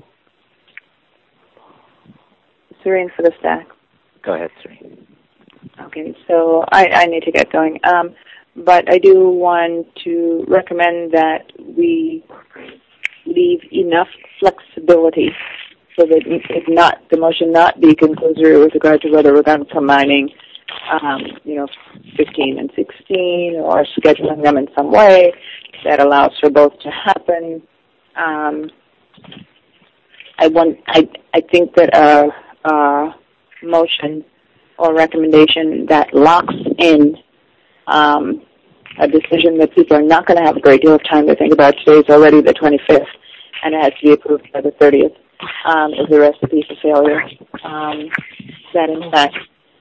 S6: Serene for the stack.
S1: Go ahead, Serene.
S6: Okay, so I need to get going. But I do want to recommend that we leave enough flexibility so that the motion not be conclusory with regard to whether we're going to be combining, 15 and 16 or scheduling them in some way that allows for both to happen. I think that a motion or recommendation that locks in a decision that people are not going to have a great deal of time to think about. Today is already the 25th, and it has to be approved by the 30th, is a recipe for failure. That in fact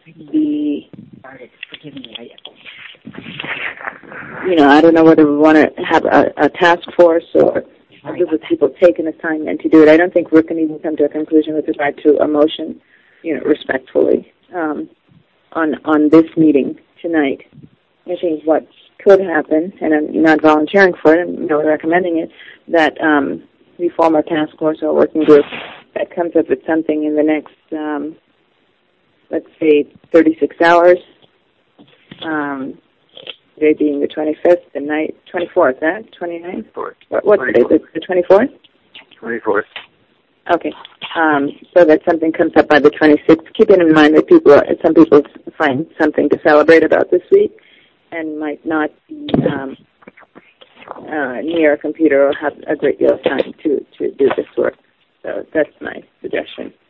S6: I don't know whether we want to have a task force or a group of people take an assignment to do it. I don't think we can even come to a conclusion with regard to a motion, respectfully, on this meeting tonight. I think what could happen, and I'm not volunteering for it, I'm not recommending it, that we form a task force or a working group that comes up with something in the next, let's say, 36 hours, today being the 25th, the night, 24th, 29th? What's today, the 24th?
S2: 24th.
S6: Okay. So that something comes up by the 26th. Keeping in mind that some people find something to celebrate about this week and might not be near a computer or have a great deal of time to do this work. So that's my suggestion.